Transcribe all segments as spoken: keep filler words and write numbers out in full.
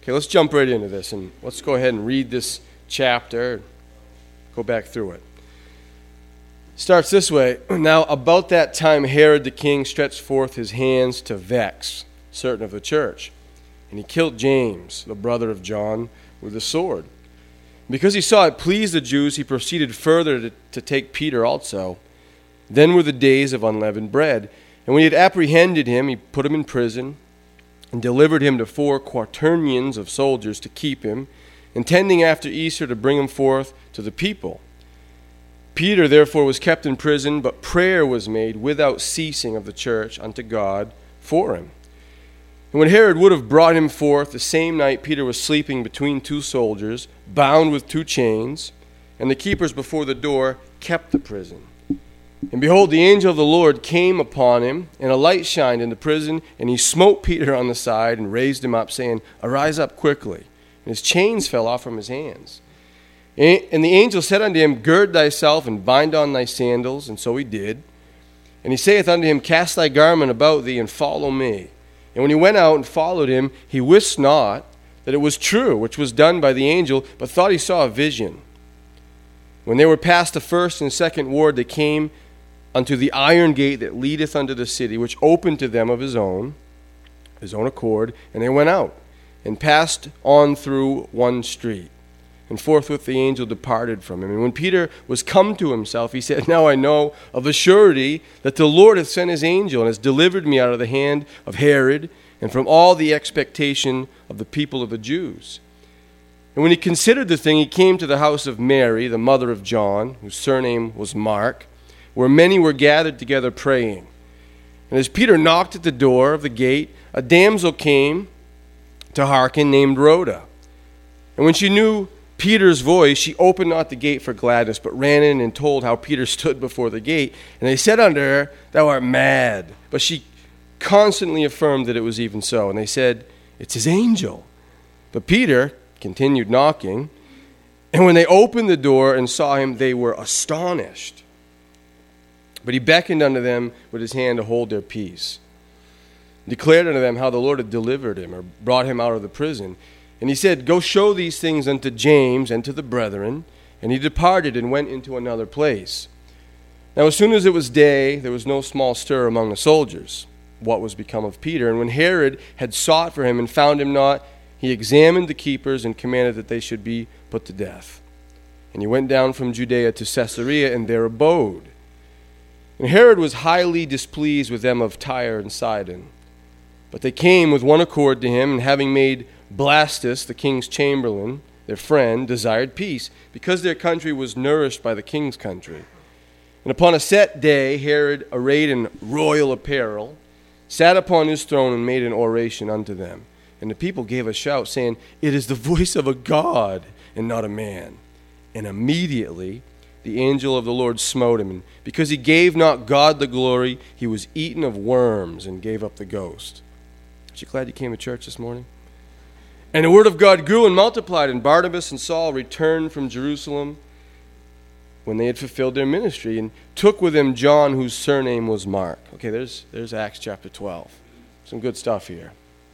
Okay, let's jump right into this, and let's go ahead and read this chapter, go back through it. Starts this way. Now, about that time, Herod the king stretched forth his hands to vex certain of the church, and he killed James, the brother of John, with a sword. Because he saw it pleased the Jews, he proceeded further to, to take Peter also. Then were the days of unleavened bread. And when he had apprehended him, he put him in prison and delivered him to four quaternions of soldiers to keep him, intending after Easter to bring him forth to the people. Peter therefore was kept in prison, but prayer was made without ceasing of the church unto God for him. And when Herod would have brought him forth, the same night Peter was sleeping between two soldiers, bound with two chains, and the keepers before the door kept the prison. And behold, the angel of the Lord came upon him, and a light shined in the prison, and he smote Peter on the side and raised him up, saying, Arise up quickly. And his chains fell off from his hands. And the angel said unto him, Gird thyself and bind on thy sandals. And so he did. And he saith unto him, Cast thy garment about thee, and follow me. And when he went out and followed him, he wist not that it was true, which was done by the angel, but thought he saw a vision. When they were past the first and second ward, they came unto the iron gate that leadeth unto the city, which opened to them of his own, his own accord, and they went out, and passed on through one street. And forthwith the angel departed from him. And when Peter was come to himself, he said, Now I know of a surety that the Lord hath sent his angel, and has delivered me out of the hand of Herod, and from all the expectation of the people of the Jews. And when he considered the thing, he came to the house of Mary, the mother of John, whose surname was Mark, where many were gathered together praying. And as Peter knocked at the door of the gate, a damsel came to hearken, named Rhoda. And when she knew Peter's voice, she opened not the gate for gladness, but ran in and told how Peter stood before the gate. And they said unto her, Thou art mad. But she constantly affirmed that it was even so. And they said, It's his angel. But Peter continued knocking. And when they opened the door and saw him, they were astonished. But he beckoned unto them with his hand to hold their peace. Declared unto them how the Lord had delivered him, or brought him out of the prison. And he said, Go show these things unto James and to the brethren. And he departed and went into another place. Now as soon as it was day, there was no small stir among the soldiers, what was become of Peter. And when Herod had sought for him and found him not, he examined the keepers and commanded that they should be put to death. And he went down from Judea to Caesarea, and there abode. And Herod was highly displeased with them of Tyre and Sidon. But they came with one accord to him, and having made Blastus, the king's chamberlain, their friend, desired peace, because their country was nourished by the king's country. And upon a set day, Herod, arrayed in royal apparel, sat upon his throne and made an oration unto them. And the people gave a shout, saying, It is the voice of a God, and not a man. And immediately the angel of the Lord smote him, and because he gave not God the glory, he was eaten of worms and gave up the ghost. Aren't you glad you came to church this morning? And the word of God grew and multiplied, and Barnabas and Saul returned from Jerusalem when they had fulfilled their ministry, and took with them John, whose surname was Mark. Okay, there's, there's Acts chapter twelve. Some good stuff here.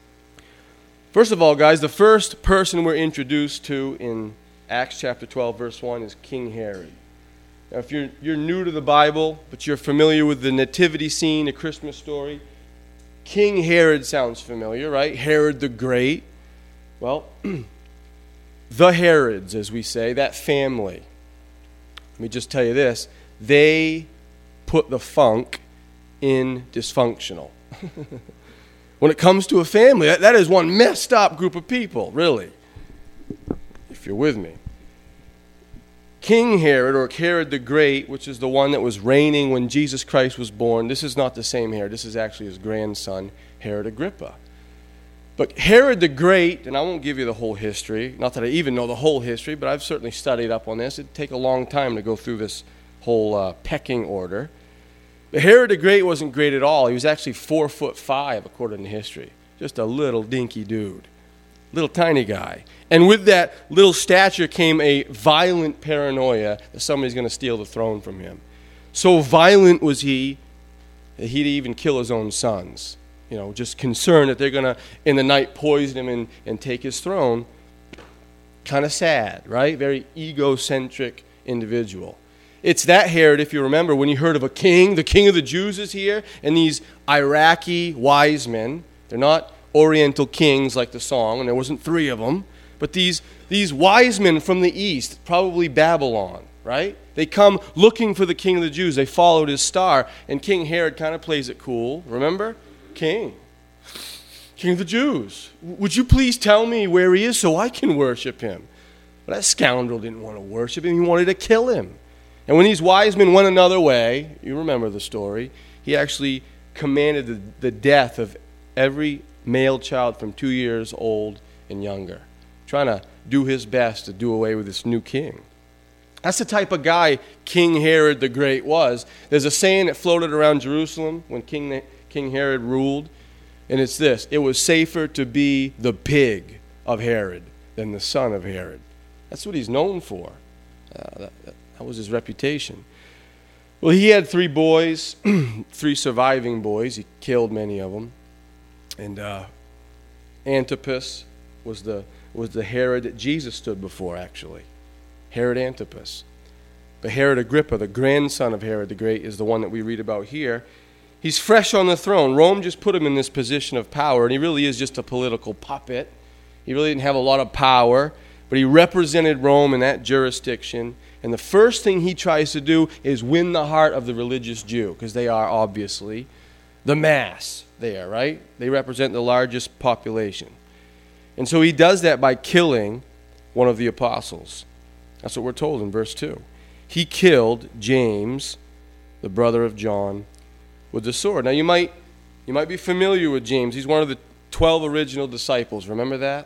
First of all, guys, the first person we're introduced to in Acts chapter twelve, verse one, is King Herod. Now, if you're, you're new to the Bible, but you're familiar with the nativity scene, the Christmas story, King Herod sounds familiar, right? Herod the Great. Well, the Herods, as we say, that family, let me just tell you this, they put the funk in dysfunctional. When it comes to a family, that, that is one messed up group of people, really, if you're with me. King Herod, or Herod the Great, which is the one that was reigning when Jesus Christ was born, this is not the same Herod. This is actually his grandson, Herod Agrippa. But Herod the Great, and I won't give you the whole history, not that I even know the whole history, but I've certainly studied up on this. It'd take a long time to go through this whole uh, pecking order. But Herod the Great wasn't great at all. He was actually four foot five, according to history. Just a little dinky dude. Little tiny guy. And with that little stature came a violent paranoia that somebody's going to steal the throne from him. So violent was he that he'd even kill his own sons you know, just concerned that they're going to, in the night, poison him and, and take his throne. Kind of sad, right? Very egocentric individual. It's that Herod, if you remember, when he heard of a king, the king of the Jews is here, and these Iraqi wise men, they're not Oriental kings like the song, and there wasn't three of them, but these, these wise men from the east, probably Babylon, right? They come looking for the king of the Jews. They followed his star, and King Herod kind of plays it cool. Remember? King. King of the Jews. Would you please tell me where he is so I can worship him? But that scoundrel didn't want to worship him. He wanted to kill him. And when these wise men went another way, you remember the story, he actually commanded the, the death of every male child from two years old and younger, trying to do his best to do away with this new king. That's the type of guy King Herod the Great was. There's a saying that floated around Jerusalem when King, King Herod ruled, and it's this: it was safer to be the pig of Herod than the son of Herod. That's what he's known for. Uh, that, that, that was his reputation. Well, he had three boys, three surviving boys. He killed many of them. And uh, Antipas was the, was the Herod that Jesus stood before, actually. Herod Antipas. But Herod Agrippa, the grandson of Herod the Great, is the one that we read about here. He's fresh on the throne. Rome just put him in this position of power, and he really is just a political puppet. He really didn't have a lot of power, but he represented Rome in that jurisdiction. And the first thing he tries to do is win the heart of the religious Jew, because they are obviously the mass there, right? They represent the largest population. And so he does that by killing one of the apostles. That's what we're told in verse two. He killed James, the brother of John, with the sword. Now you might you might be familiar with James. He's one of the twelve original disciples. Remember that?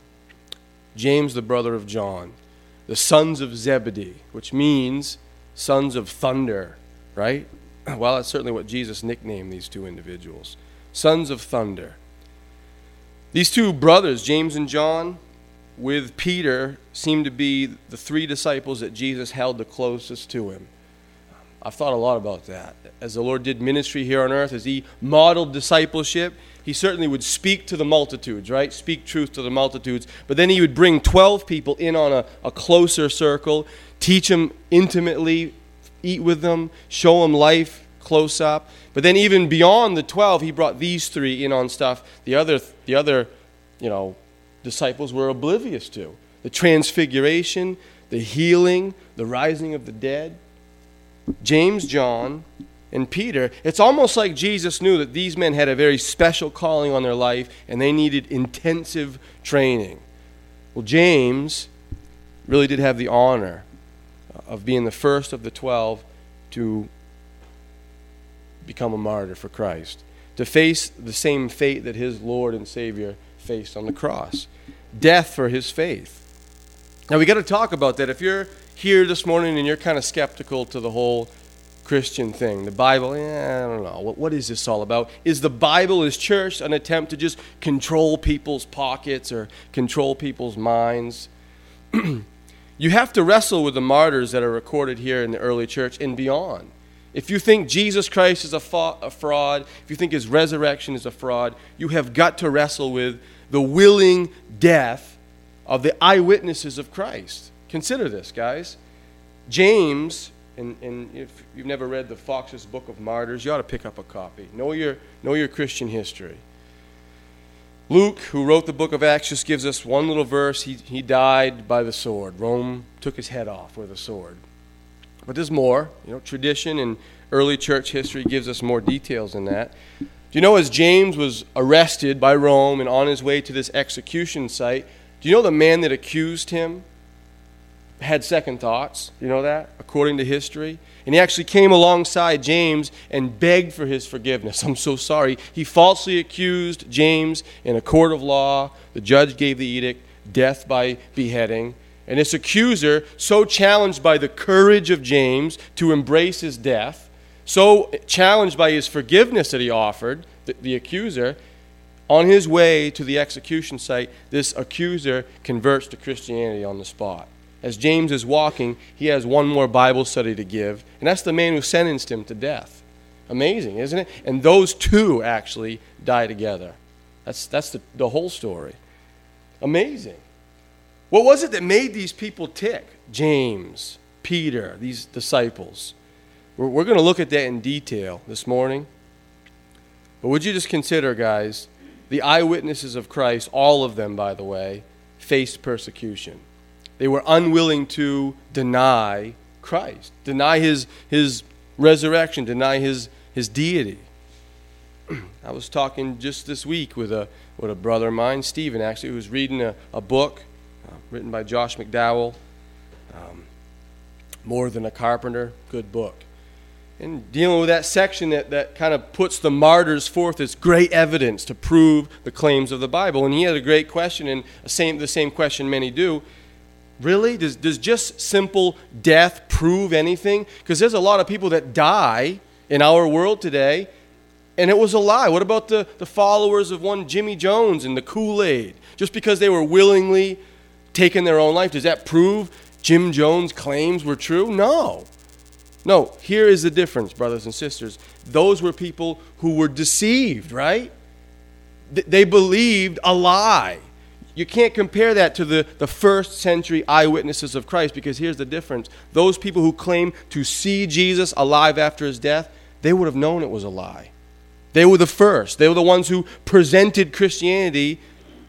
James, the brother of John, the sons of Zebedee, which means sons of thunder, right? Well, that's certainly what Jesus nicknamed these two individuals. Sons of thunder. These two brothers, James and John, with Peter, seem to be the three disciples that Jesus held the closest to him. I've thought a lot about that. As the Lord did ministry here on earth, as he modeled discipleship, he certainly would speak to the multitudes, right? Speak truth to the multitudes. But then he would bring twelve people in on a, a closer circle, teach them intimately, eat with them, show them life close up. But then even beyond the twelve, he brought these three in on stuff the other, the other, you know, disciples were oblivious to. The transfiguration, the healing, the rising of the dead. James, John, and Peter, it's almost like Jesus knew that these men had a very special calling on their life and they needed intensive training. Well, James really did have the honor of being the first of the twelve to become a martyr for Christ, to face the same fate that his Lord and Savior faced on the cross. Death for his faith. Now we got to talk about that. If you're here this morning and you're kind of skeptical to the whole Christian thing, the Bible, eh, I don't know, what, what is this all about? Is the Bible, is church an attempt to just control people's pockets or control people's minds? You have to wrestle with the martyrs that are recorded here in the early church and beyond. If you think Jesus Christ is a, fa- a fraud, if you think his resurrection is a fraud, you have got to wrestle with the willing death of the eyewitnesses of Christ. Consider this, guys. James, and, and if you've never read the Fox's Book of Martyrs, you ought to pick up a copy. Know your, know your Christian history. Luke, who wrote the book of Acts, just gives us one little verse. He, he died by the sword. Rome took his head off with a sword. But there's more. You know, tradition and early church history gives us more details than that. Do you know, as James was arrested by Rome and on his way to this execution site, do you know the man that accused him had second thoughts? You know that, according to history? And he actually came alongside James and begged for his forgiveness. I'm so sorry. He falsely accused James in a court of law. The judge gave the edict, death by beheading. And this accuser, so challenged by the courage of James to embrace his death, so challenged by his forgiveness that he offered, the, the accuser, on his way to the execution site, this accuser converts to Christianity on the spot. As James is walking, he has one more Bible study to give, and that's the man who sentenced him to death. Amazing, isn't it? And those two actually die together. That's, that's the, the whole story. Amazing. What was it that made these people tick? James, Peter, these disciples. We're, we're going to look at that in detail this morning. But would you just consider, guys, the eyewitnesses of Christ, all of them, by the way, faced persecution. They were unwilling to deny Christ, deny his, his resurrection, deny his, his deity. I was talking just this week with a, with a brother of mine, Stephen, actually, who was reading a, a book uh, written by Josh McDowell, um, More Than a Carpenter, good book. And dealing with that section that, that kind of puts the martyrs forth as great evidence to prove the claims of the Bible. And he had a great question, and the same, the same question many do. Really? Does, does just simple death prove anything? Because there's a lot of people that die in our world today, and it was a lie. What about the, the followers of one Jimmy Jones and the Kool-Aid? Just because they were willingly taking their own life, does that prove Jim Jones' claims were true? No. No, here is the difference, brothers and sisters. Those were people who were deceived, right? They believed a lie. You can't compare that to the, the first century eyewitnesses of Christ, because here's the difference. Those people who claim to see Jesus alive after his death, they would have known it was a lie. They were the first. They were the ones who presented Christianity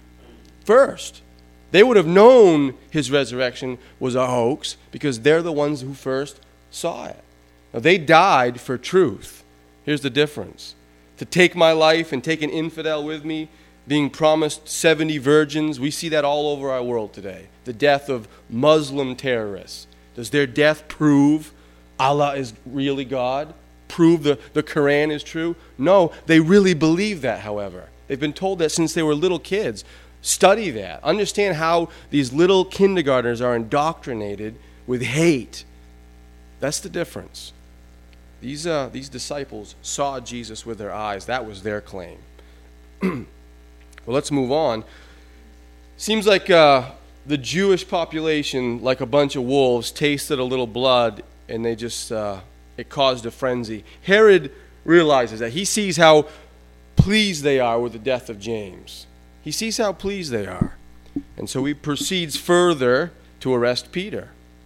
first. They would have known his resurrection was a hoax because they're the ones who first saw it. Now, they died for truth. Here's the difference. To take my life and take an infidel with me, being promised seventy virgins, we see that all over our world today. The death of Muslim terrorists. Does their death prove Allah is really God? Prove the, the Quran is true? No, they really believe that, however. They've been told that since they were little kids. Study that. Understand how these little kindergartners are indoctrinated with hate. That's the difference. These, uh, these disciples saw Jesus with their eyes. That was their claim. Well, let's move on. Seems like uh, the Jewish population, like a bunch of wolves, tasted a little blood, and they just, uh, it caused a frenzy. Herod realizes that. He sees how pleased they are with the death of James. He sees how pleased they are. And so he proceeds further to arrest Peter.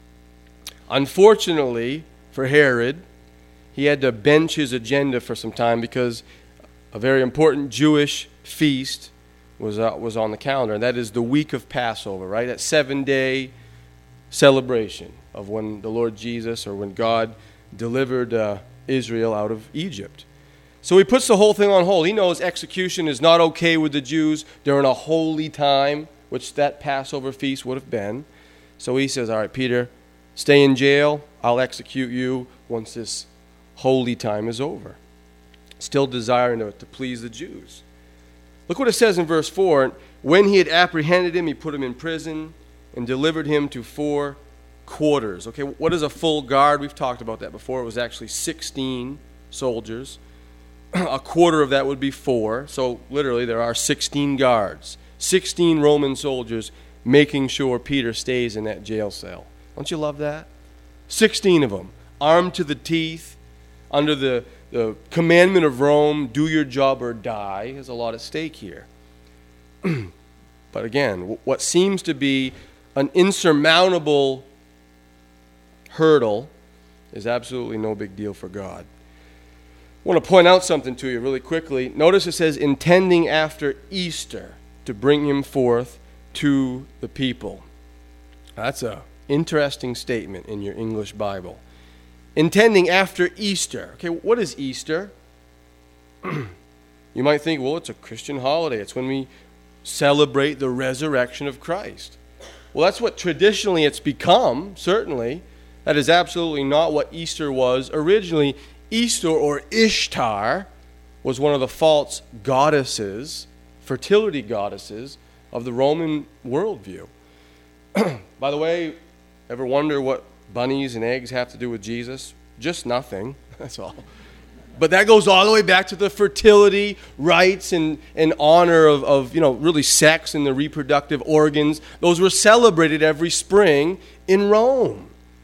Unfortunately for Herod, he had to bench his agenda for some time because a very important Jewish feast was uh, was on the calendar. And that is the week of Passover, right? That seven-day celebration of when the Lord Jesus, or when God delivered uh, Israel out of Egypt. So he puts the whole thing on hold. He knows execution is not okay with the Jews during a holy time, which that Passover feast would have been. So he says, all right, Peter, stay in jail. I'll execute you once this holy time is over. Still desiring to, to please the Jews. Look what it says in verse four. When he had apprehended him, he put him in prison and delivered him to four quarters. Okay, what is a full guard? We've talked about that before. It was actually sixteen soldiers. A quarter of that would be four. So literally there are sixteen guards. sixteen Roman soldiers making sure Peter stays in that jail cell. Don't you love that? sixteen of them, armed to the teeth, under the, the commandment of Rome, do your job or die. There's a lot at stake here. But again, what seems to be an insurmountable hurdle is absolutely no big deal for God. I want to point out something to you really quickly. Notice it says, intending after Easter to bring him forth to the people. That's a interesting statement in your English Bible. Intending after Easter. Okay, what is Easter? You might think, well, it's a Christian holiday. It's when we celebrate the resurrection of Christ. Well, that's what traditionally it's become, certainly. That is absolutely not what Easter was originally. Easter, or Ishtar, was one of the false goddesses, fertility goddesses, of the Roman worldview. By the way, ever wonder what bunnies and eggs have to do with Jesus? Just nothing, that's all. But that goes all the way back to the fertility rites and, and honor of, of, you know, really sex and the reproductive organs. Those were celebrated every spring in Rome.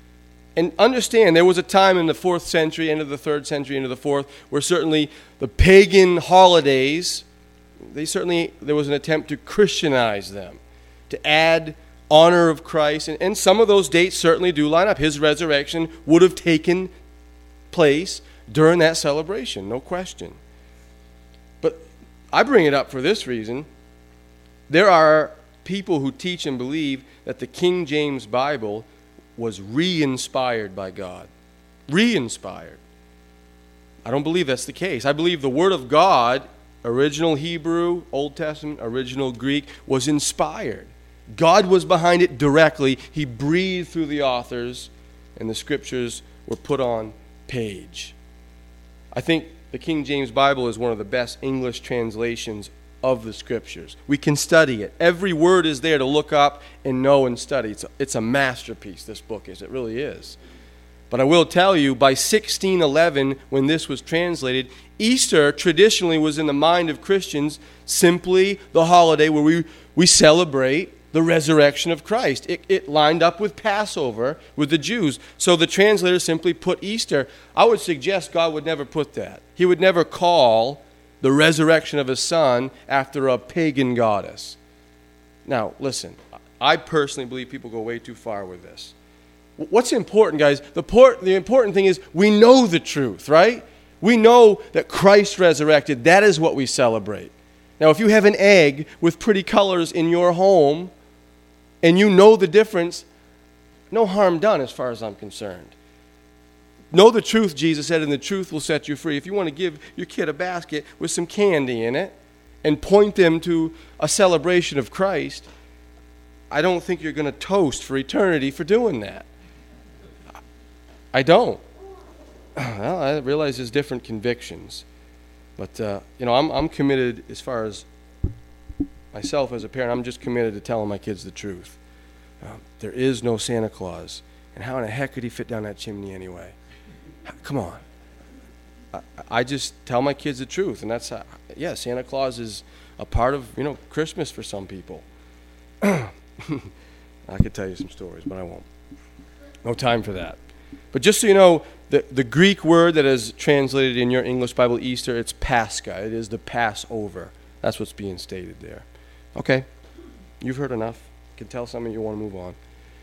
And understand, there was a time in the fourth century, end of the third century, into the fourth, where certainly the pagan holidays, they certainly, there was an attempt to Christianize them, to add honor of Christ. And, and some of those dates certainly do line up. His resurrection would have taken place during that celebration, no question. But I bring it up for this reason. There are people who teach and believe that the King James Bible was re-inspired by God. Re-inspired. I don't believe that's the case. I believe the Word of God, original Hebrew, Old Testament, original Greek, was inspired. God was behind it directly. He breathed through the authors, and the Scriptures were put on page. I think the King James Bible is one of the best English translations of the Scriptures. We can study it. Every word is there to look up and know and study. It's a, it's a masterpiece, this book is. It really is. But I will tell you, by sixteen eleven, when this was translated, Easter traditionally was in the mind of Christians simply the holiday where we, we celebrate the resurrection of Christ. It, it lined up with Passover with the Jews. So the translator simply put Easter. I would suggest God would never put that. He would never call the resurrection of his son after a pagan goddess. Now, listen, I personally believe people go way too far with this. What's important, guys? The, port, the important thing is we know the truth, right? We know that Christ resurrected. That is what we celebrate. Now, if you have an egg with pretty colors in your home and you know the difference, no harm done as far as I'm concerned. Know the truth, Jesus said, and the truth will set you free. If you want to give your kid a basket with some candy in it and point them to a celebration of Christ, I don't think you're going to toast for eternity for doing that. I don't. Well, I realize there's different convictions. But, uh, you know, I'm, I'm committed as far as myself as a parent, I'm just committed to telling my kids the truth. Uh, there is no Santa Claus. And how in the heck could he fit down that chimney anyway? Come on. I, I just tell my kids the truth, and that's how, yeah, Santa Claus is a part of, you know, Christmas for some people. I could tell you some stories, but I won't. No time for that. But just so you know, the, the Greek word that is translated in your English Bible, Easter, it's Pascha. It is the Passover. That's what's being stated there. Okay. You've heard enough. I can tell some of you want to move on.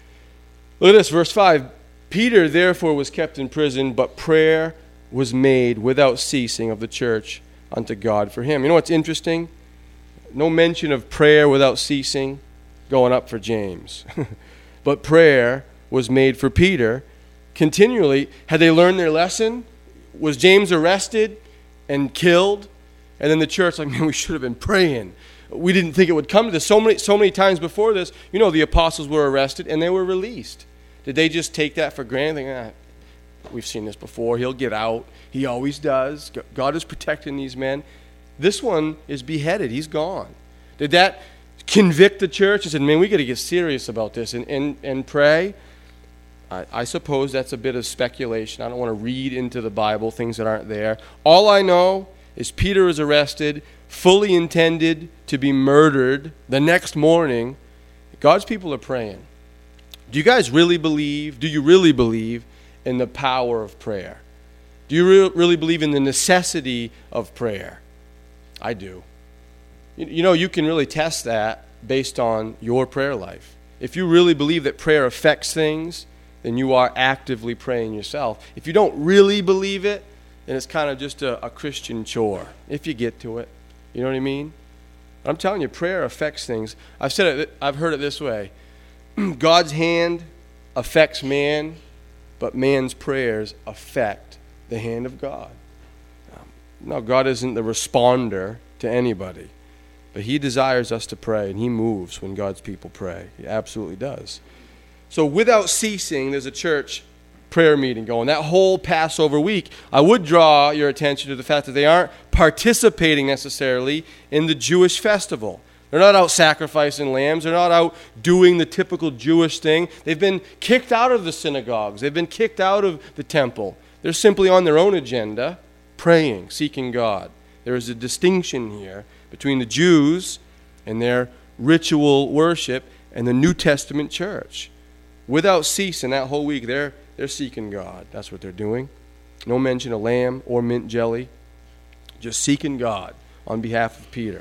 Look at this, verse five. Peter, therefore, was kept in prison, but prayer was made without ceasing of the church unto God for him. You know what's interesting? No mention of prayer without ceasing going up for James. But prayer was made for Peter continually. Had they learned their lesson? Was James arrested and killed? And then the church, like, man, we should have been praying. We didn't think it would come to this. So many, so many times before this, you know, the apostles were arrested and they were released. Did they just take that for granted? Think, ah, we've seen this before. He'll get out. He always does. God is protecting these men. This one is beheaded. He's gone. Did that convict the church and said, man, we got to get serious about this and, and, and pray? I, I suppose that's a bit of speculation. I don't want to read into the Bible things that aren't there. All I know is Peter is arrested, fully intended to be murdered the next morning. God's people are praying. Do you guys really believe, do you really believe in the power of prayer? Do you re- really believe in the necessity of prayer? I do. You, you know, you can really test that based on your prayer life. If you really believe that prayer affects things, then you are actively praying yourself. If you don't really believe it, then it's kind of just a, a Christian chore, if you get to it. You know what I mean? I'm telling you, prayer affects things. I've said it, I've heard it this way. God's hand affects man, but man's prayers affect the hand of God. No, God isn't the responder to anybody, but he desires us to pray, and he moves when God's people pray. He absolutely does. So without ceasing, there's a church prayer meeting going. That whole Passover week, I would draw your attention to the fact that they aren't participating necessarily in the Jewish festival. They're not out sacrificing lambs. They're not out doing the typical Jewish thing. They've been kicked out of the synagogues. They've been kicked out of the temple. They're simply on their own agenda, praying, seeking God. There is a distinction here between the Jews and their ritual worship and the New Testament church. Without ceasing that whole week, they're they're seeking God. That's what they're doing. No mention of lamb or mint jelly. Just seeking God on behalf of Peter.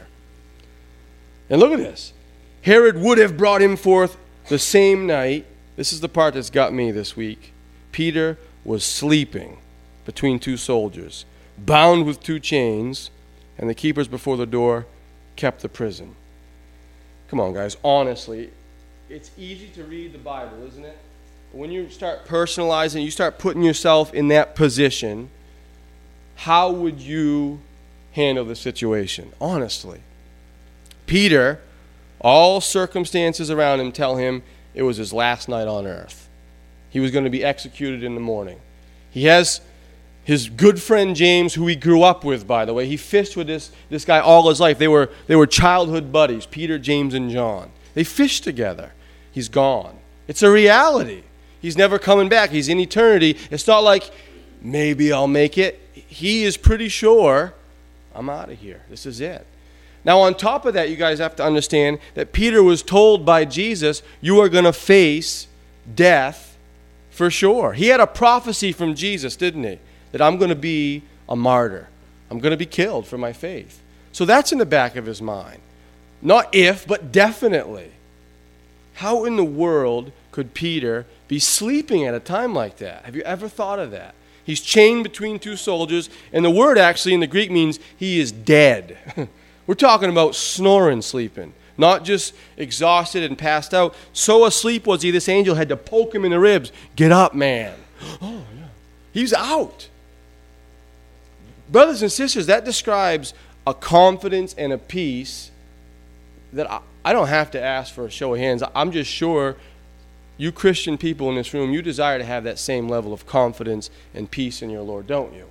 And look at this. Herod would have brought him forth the same night. This is the part that's got me this week. Peter was sleeping between two soldiers, bound with two chains, and the keepers before the door kept the prison. Come on, guys. Honestly, it's easy to read the Bible, isn't it? But when you start personalizing, you start putting yourself in that position, how would you handle the situation? Honestly. Peter, all circumstances around him tell him it was his last night on earth. He was going to be executed in the morning. He has his good friend James, who he grew up with, by the way. He fished with this, this guy all his life. They were, they were childhood buddies, Peter, James, and John. They fished together. He's gone. It's a reality. He's never coming back. He's in eternity. It's not like, maybe I'll make it. He is pretty sure, I'm out of here. This is it. Now, on top of that, you guys have to understand that Peter was told by Jesus, you are going to face death for sure. He had a prophecy from Jesus, didn't he? That I'm going to be a martyr. I'm going to be killed for my faith. So that's in the back of his mind. Not if, but definitely. How in the world could Peter be sleeping at a time like that? Have you ever thought of that? He's chained between two soldiers, and the word actually in the Greek means he is dead. We're talking about snoring, sleeping, not just exhausted and passed out. So asleep was he, this angel had to poke him in the ribs. Get up, man. Oh, yeah. He's out. Brothers and sisters, that describes a confidence and a peace that I, I don't have to ask for a show of hands. I'm just sure you Christian people in this room, you desire to have that same level of confidence and peace in your Lord, don't you?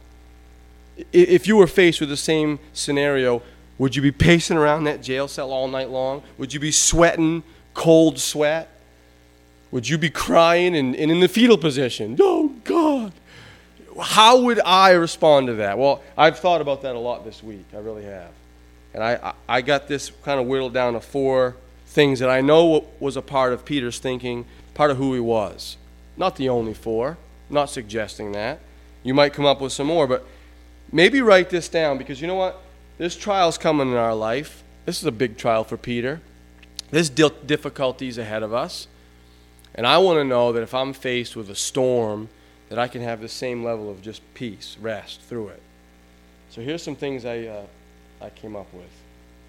If you were faced with the same scenario, would you be pacing around that jail cell all night long? Would you be sweating cold sweat? Would you be crying and, and in the fetal position? Oh, God. How would I respond to that? Well, I've thought about that a lot this week. I really have. And I, I got this kind of whittled down to four things that I know was a part of Peter's thinking, part of who he was. Not the only four. Not suggesting that. You might come up with some more, but maybe write this down, because you know what? There's trials coming in our life. This is a big trial for Peter. There's difficulties ahead of us. And I want to know that if I'm faced with a storm, that I can have the same level of just peace, rest through it. So here's some things I uh, I came up with.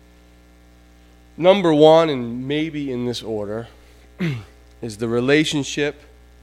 Number one, and maybe in this order, is the relationship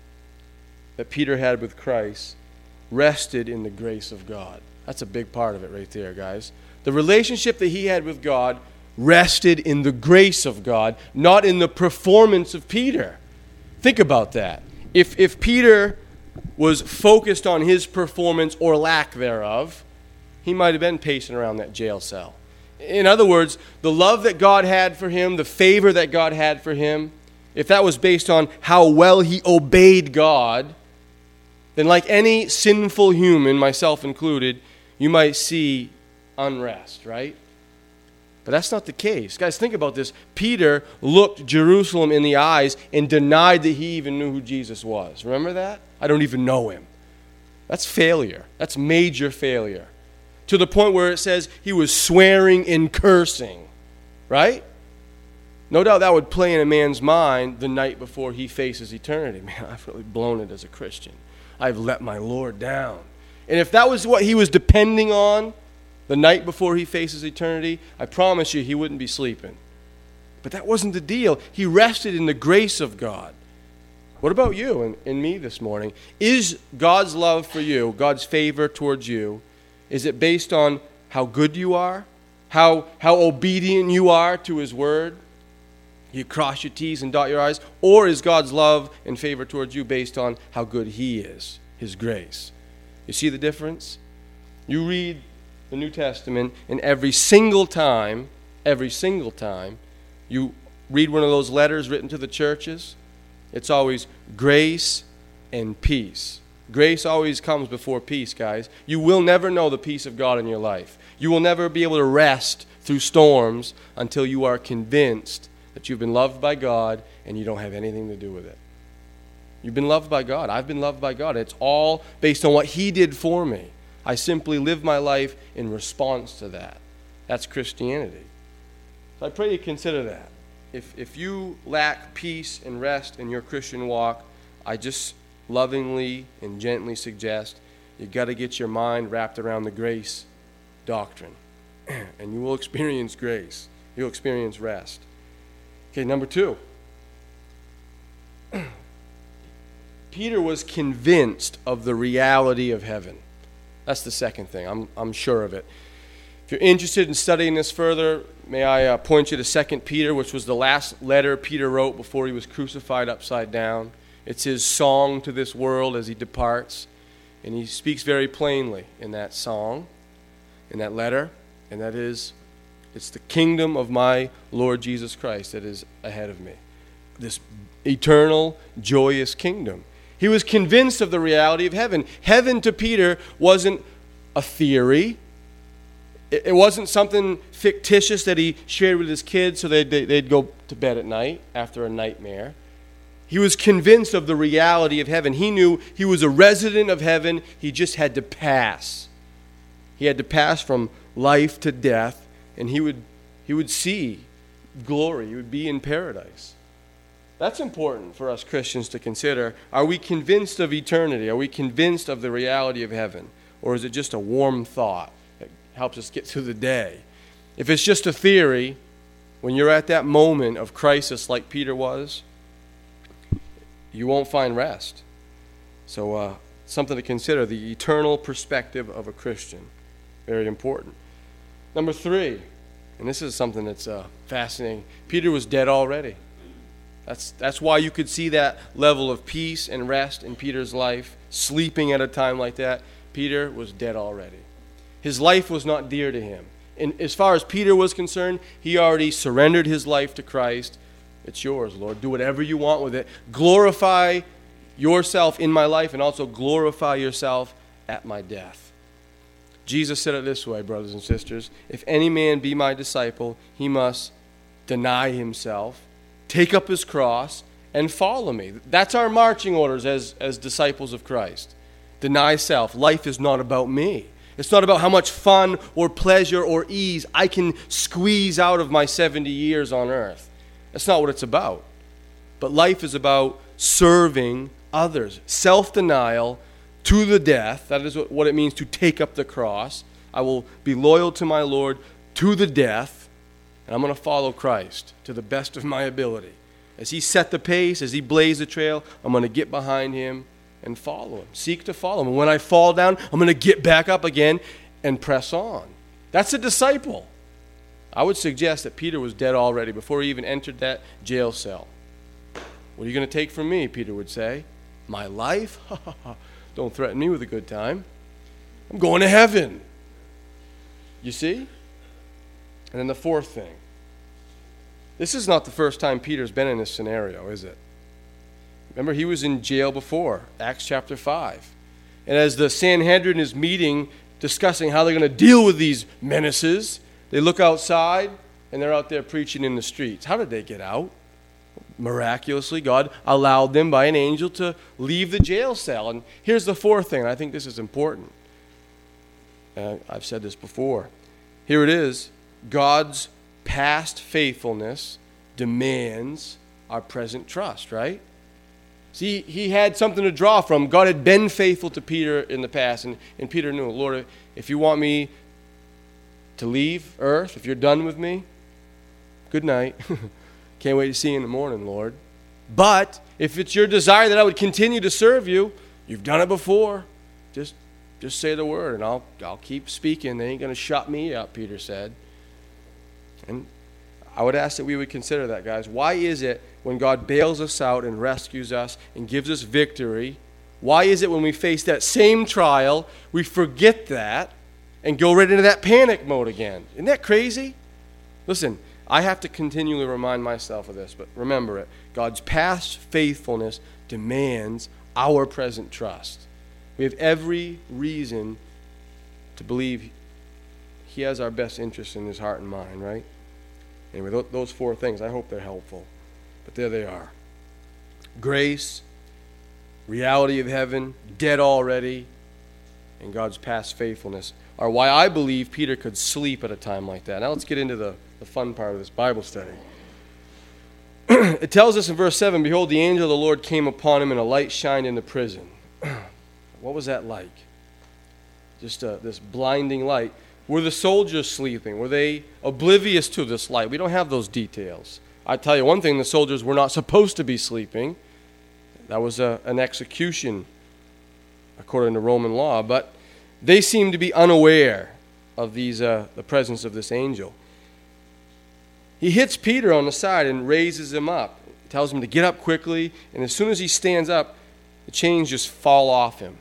that Peter had with Christ rested in the grace of God. That's a big part of it right there, guys. The relationship that he had with God rested in the grace of God, not in the performance of Peter. Think about that. If if Peter was focused on his performance or lack thereof, he might have been pacing around that jail cell. In other words, the love that God had for him, the favor that God had for him, if that was based on how well he obeyed God, then like any sinful human, myself included, you might see unrest, right? But that's not the case. Guys, think about this. Peter looked Jerusalem in the eyes and denied that he even knew who Jesus was. Remember that? I don't even know him. That's failure. That's major failure. To the point where it says he was swearing and cursing, right? No doubt that would play in a man's mind the night before he faces eternity. Man, I've really blown it as a Christian. I've let my Lord down. And if that was what he was depending on the night before he faces eternity, I promise you he wouldn't be sleeping. But that wasn't the deal. He rested in the grace of God. What about you and, and me this morning? Is God's love for you, God's favor towards you, is it based on how good you are? How, how obedient you are to his word? You cross your T's and dot your I's? Or is God's love and favor towards you based on how good he is, his grace? You see the difference? You read the New Testament, and every single time, every single time, you read one of those letters written to the churches, it's always grace and peace. Grace always comes before peace, guys. You will never know the peace of God in your life. You will never be able to rest through storms until you are convinced that you've been loved by God and you don't have anything to do with it. You've been loved by God. I've been loved by God. It's all based on what He did for me. I simply live my life in response to that. That's Christianity. So I pray you consider that. If, if you lack peace and rest in your Christian walk, I just lovingly and gently suggest you've got to get your mind wrapped around the grace doctrine. And you will experience grace. You'll experience rest. Okay, number two. Peter was convinced of the reality of heaven. That's the second thing. I'm, I'm sure of it. If you're interested in studying this further, may I uh, point you to Second Peter, which was the last letter Peter wrote before he was crucified upside down. It's his song to this world as he departs. And he speaks very plainly in that song, in that letter, and that is, it's the kingdom of my Lord Jesus Christ that is ahead of me. This eternal, joyous kingdom. He was convinced of the reality of heaven. Heaven to Peter wasn't a theory. It wasn't something fictitious that he shared with his kids so they'd, they'd go to bed at night after a nightmare. He was convinced of the reality of heaven. He knew he was a resident of heaven. He just had to pass. He had to pass from life to death, and he would, he would see glory. He would be in paradise. That's important for us Christians to consider. Are we convinced of eternity? Are we convinced of the reality of heaven? Or is it just a warm thought that helps us get through the day? If it's just a theory, when you're at that moment of crisis like Peter was, you won't find rest. So uh, something to consider, the eternal perspective of a Christian. Very important. Number three, and this is something that's uh, fascinating. Peter was dead already. That's, that's why you could see that level of peace and rest in Peter's life, sleeping at a time like that. Peter was dead already. His life was not dear to him. And as far as Peter was concerned, he already surrendered his life to Christ. It's yours, Lord. Do whatever you want with it. Glorify yourself in my life and also glorify yourself at my death. Jesus said it this way, brothers and sisters. If any man be my disciple, he must deny himself, take up his cross, and follow me. That's our marching orders as, as disciples of Christ. Deny self. Life is not about me. It's not about how much fun or pleasure or ease I can squeeze out of my seventy years on earth. That's not what it's about. But life is about serving others. Self-denial to the death. That is what it means to take up the cross. I will be loyal to my Lord to the death, and I'm going to follow Christ to the best of my ability. As he set the pace, as he blazed the trail, I'm going to get behind him and follow him. Seek to follow him. And when I fall down, I'm going to get back up again and press on. That's a disciple. I would suggest that Peter was dead already before he even entered that jail cell. What are you going to take from me, Peter would say? My life? Don't threaten me with a good time. I'm going to heaven. You see? And then the fourth thing. This is not the first time Peter's been in this scenario, is it? Remember, he was in jail before, Acts chapter five. And as the Sanhedrin is meeting, discussing how they're going to deal with these menaces, they look outside, and they're out there preaching in the streets. How did they get out? Miraculously, God allowed them by an angel to leave the jail cell. And here's the fourth thing, and I think this is important. Uh, I've said this before. Here it is. God's past faithfulness demands our present trust, right? See, he had something to draw from. God had been faithful to Peter in the past, and, and Peter knew, Lord, if you want me to leave earth, if you're done with me, good night. Can't wait to see you in the morning, Lord. But if it's your desire that I would continue to serve you, you've done it before. Just just say the word, and I'll I'll keep speaking. They ain't going to shut me up, Peter said. And I would ask that we would consider that, guys. Why is it when God bails us out and rescues us and gives us victory, why is it when we face that same trial, we forget that and go right into that panic mode again? Isn't that crazy? Listen, I have to continually remind myself of this, but remember it. God's past faithfulness demands our present trust. We have every reason to believe he has our best interest in his heart and mind, right? Anyway, those four things, I hope they're helpful. But there they are. Grace, reality of heaven, dead already, and God's past faithfulness are why I believe Peter could sleep at a time like that. Now let's get into the, the fun part of this Bible study. It tells us in verse seven, behold, the angel of the Lord came upon him, and a light shined in the prison. What was that like? Just uh, this blinding light. Were the soldiers sleeping? Were they oblivious to this light? We don't have those details. I tell you one thing, the soldiers were not supposed to be sleeping. That was a, an execution according to Roman law, but they seemed to be unaware of these uh, the presence of this angel. He hits Peter on the side and raises him up. He tells him to get up quickly, and as soon as he stands up, the chains just fall off him.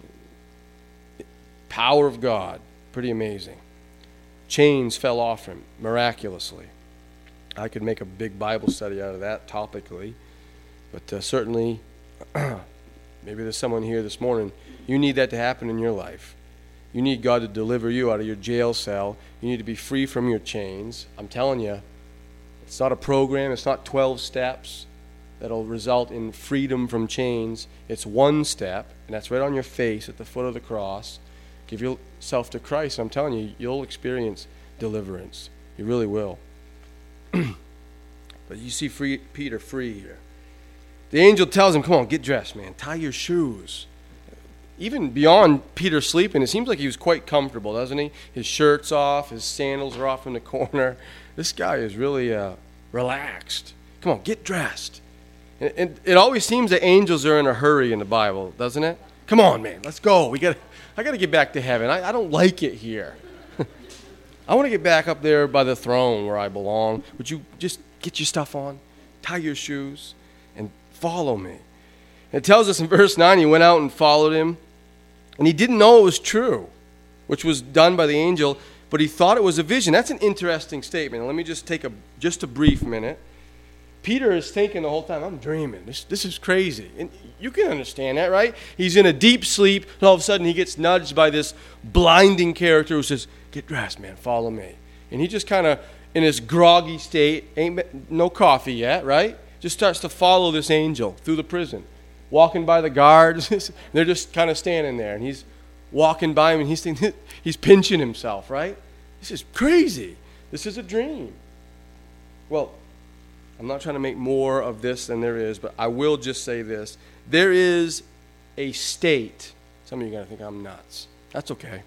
Power of God. Pretty amazing. Chains fell off him miraculously. I could make a big Bible study out of that topically, but uh, certainly, maybe there's someone here this morning, you need that to happen in your life. You need God to deliver you out of your jail cell. You need to be free from your chains. I'm telling you, it's not a program. It's not twelve steps that'll result in freedom from chains. It's one step, and that's right on your face at the foot of the cross. Give yourself to Christ. I'm telling you, you'll experience deliverance. You really will. But you see free, Peter free here. The angel tells him, come on, get dressed, man. Tie your shoes. Even beyond Peter sleeping, it seems like he was quite comfortable, doesn't he? His shirt's off, his sandals are off in the corner. This guy is really uh, relaxed. Come on, get dressed. And, and it always seems that angels are in a hurry in the Bible, doesn't it? Come on, man, let's go. We got. I got to get back to heaven. I, I don't like it here. I want to get back up there by the throne where I belong. Would you just get your stuff on, tie your shoes, and follow me? It tells us in verse nine, he went out and followed him. And he didn't know it was true, which was done by the angel, but he thought it was a vision. That's an interesting statement. Let me just take a just a brief minute. Peter is thinking the whole time, I'm dreaming. This, this is crazy. And you can understand that, right? He's in a deep sleep, and all of a sudden he gets nudged by this blinding character who says, get dressed, man, follow me. And he just kind of, in his groggy state, ain't no coffee yet, right? Just starts to follow this angel through the prison. Walking by the guards, they're just kind of standing there, and he's walking by him, and he's thinking, he's pinching himself, right? This is crazy. This is a dream. Well, I'm not trying to make more of this than there is, but I will just say this. There is a state. Some of you are going to think I'm nuts. That's okay.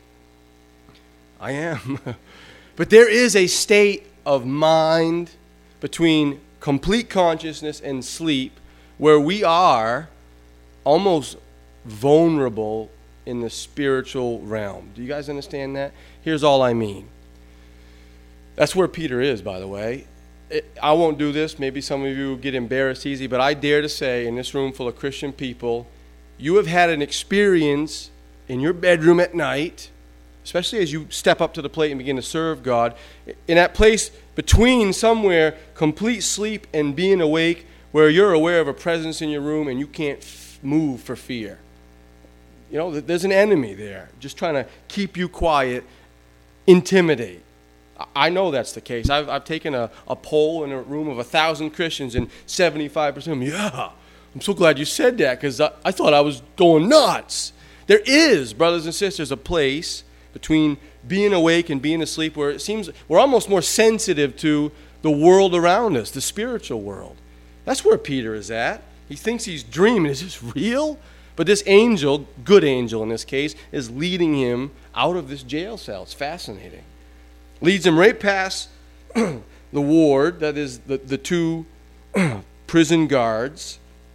I am. But there is a state of mind between complete consciousness and sleep where we are almost vulnerable in the spiritual realm. Do you guys understand that? Here's all I mean. That's where Peter is, by the way. It, I won't do this. Maybe some of you get embarrassed easy, but I dare to say in this room full of Christian people, you have had an experience in your bedroom at night, especially as you step up to the plate and begin to serve God, in that place between somewhere complete sleep and being awake where you're aware of a presence in your room and you can't f- move for fear. You know, there's an enemy there just trying to keep you quiet, intimidate. I know that's the case. I've, I've taken a, a poll in a room of one thousand Christians, and seventy-five percent of them, yeah, I'm so glad you said that because I, I thought I was going nuts. There is, brothers and sisters, a place between being awake and being asleep where it seems we're almost more sensitive to the world around us, the spiritual world. That's where Peter is at. He thinks he's dreaming. Is this real? But this angel, good angel in this case, is leading him out of this jail cell. It's fascinating. Leads him right past the ward, that is the, the two prison guards,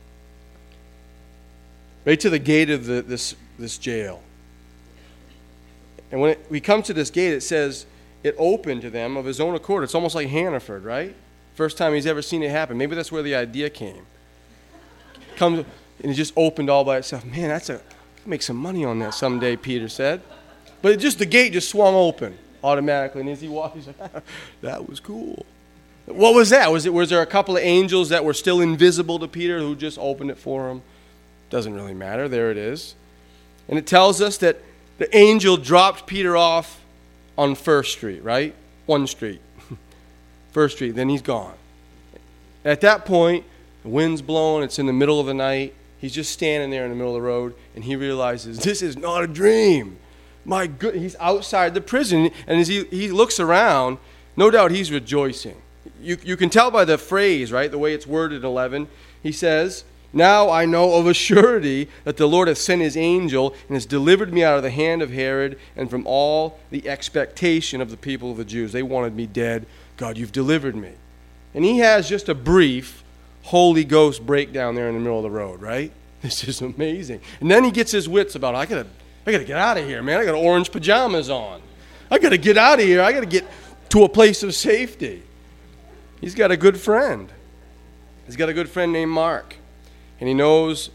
right to the gate of the, this, this jail. And when it, we come to this gate, it says it opened to them of his own accord. It's almost like Hannaford, right? First time he's ever seen it happen. Maybe that's where the idea came. Comes and it just opened all by itself. Man, that's a I'll make some money on that someday, Peter said. But it just the gate just swung open automatically, and as he walked, he's like, ah, that was cool. What was that? Was it was there a couple of angels that were still invisible to Peter who just opened it for him? Doesn't really matter. There it is. And it tells us that the angel dropped Peter off on First Street, right? One street. First Street. Then he's gone. At that point, the wind's blowing. It's in the middle of the night. He He's just standing there in the middle of the road, and he realizes, this is not a dream. My good, he's outside the prison, and as he, he looks around, no doubt he's rejoicing. You, you can tell by the phrase, right, the way it's worded in eleven. He says, now I know of a surety that the Lord hath sent his angel and has delivered me out of the hand of Herod and from all the expectation of the people of the Jews. They wanted me dead. God, you've delivered me. And he has just a brief Holy Ghost breakdown there in the middle of the road, right? This is amazing. And then he gets his wits about, I gotta, I gotta get out of here, man. I got orange pajamas on. I gotta get out of here. I gotta get to a place of safety. He's got a good friend. He's got a good friend named Mark. And he knows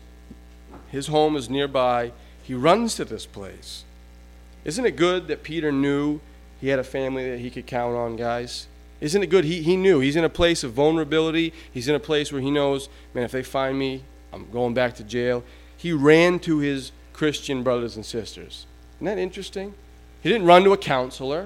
his home is nearby. He runs to this place. Isn't it good that Peter knew he had a family that he could count on, guys? Isn't it good? He, he knew. He's in a place of vulnerability. He's in a place where he knows, man, if they find me, I'm going back to jail. He ran to his Christian brothers and sisters. Isn't that interesting? He didn't run to a counselor.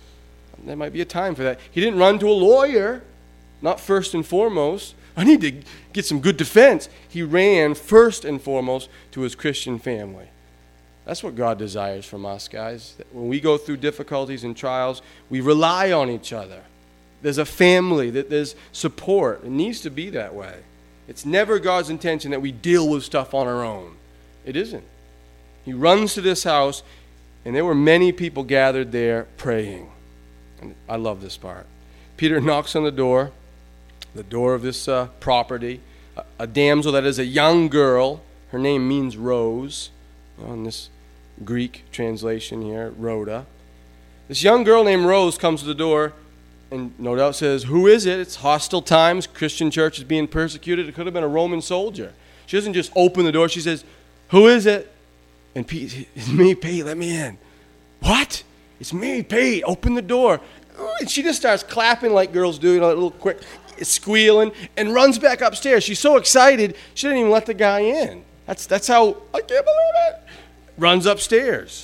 There might be a time for that. He didn't run to a lawyer, not first and foremost. I need to get some good defense. He ran first and foremost to his Christian family. That's what God desires from us, guys. When we go through difficulties and trials, we rely on each other. There's a family, that there's support. It needs to be that way. It's never God's intention that we deal with stuff on our own. It isn't. He runs to this house, and there were many people gathered there praying. And I love this part. Peter knocks on the door. The door of this uh, property, a, a damsel that is a young girl. Her name means rose, on this Greek translation here, Rhoda. This young girl named Rose comes to the door and no doubt says, who is it? It's hostile times. Christian church is being persecuted. It could have been a Roman soldier. She doesn't just open the door. She says, who is it? And Pete, it's me, Pete, let me in. What? It's me, Pete, open the door. And she just starts clapping like girls do, you know, a little quick, squealing, and runs back upstairs. She's so excited, she didn't even let the guy in. That's that's how, I can't believe it. Runs upstairs.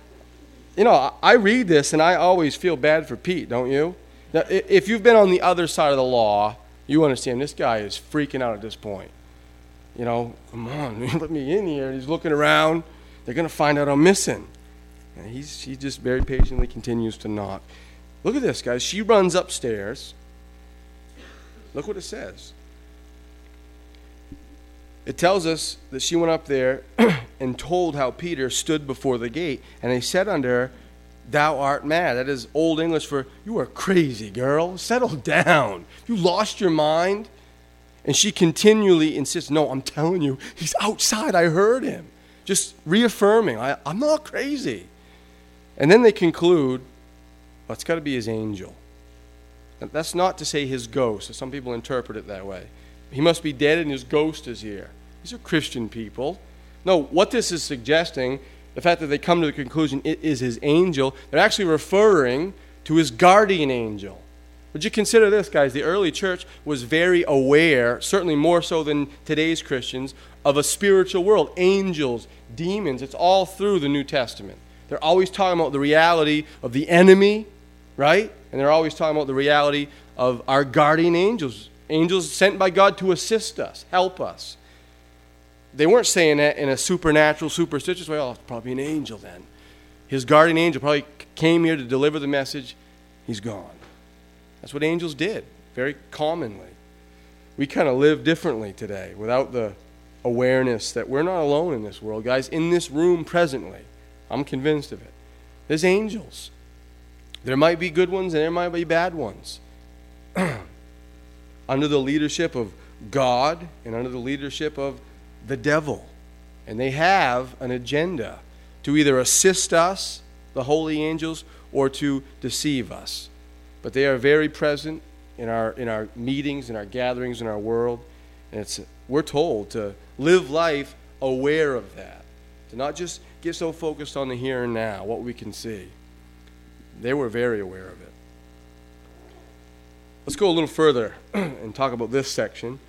You know, I read this, and I always feel bad for Pete, don't you? Now, if you've been on the other side of the law, you understand this guy is freaking out at this point. You know, come on, let me in here. He's looking around. They're going to find out I'm missing. And he's, he just very patiently continues to knock. Look at this, guys. She runs upstairs. Look what it says. It tells us that she went up there and told how Peter stood before the gate. And they said unto her, thou art mad. That is Old English for, you are crazy, girl. Settle down. You lost your mind. And she continually insists, no, I'm telling you, he's outside. I heard him. Just reaffirming, I, I'm not crazy. And then they conclude, well, it's got to be his angel. That's not to say his ghost. Some people interpret it that way. He must be dead and his ghost is here. These are Christian people. No, what this is suggesting, the fact that they come to the conclusion it is his angel, they're actually referring to his guardian angel. Would you consider this, guys? The early church was very aware, certainly more so than today's Christians, of a spiritual world. Angels, demons, it's all through the New Testament. They're always talking about the reality of the enemy, right? And they're always talking about the reality of our guardian angels. Angels sent by God to assist us, help us. They weren't saying that in a supernatural, superstitious way. Oh, it's probably an angel then. His guardian angel probably came here to deliver the message. He's gone. That's what angels did, very commonly. We kind of live differently today without the awareness that we're not alone in this world. Guys, in this room presently, I'm convinced of it. There's angels. There might be good ones and there might be bad ones. Under the leadership of God and under the leadership of the devil. And they have an agenda to either assist us, the holy angels, or to deceive us. But they are very present in our in our meetings, in our gatherings, in our world. And it's we're told to live life aware of that. To not just get so focused on the here and now, what we can see. They were very aware of it. Let's go a little further and talk about this section.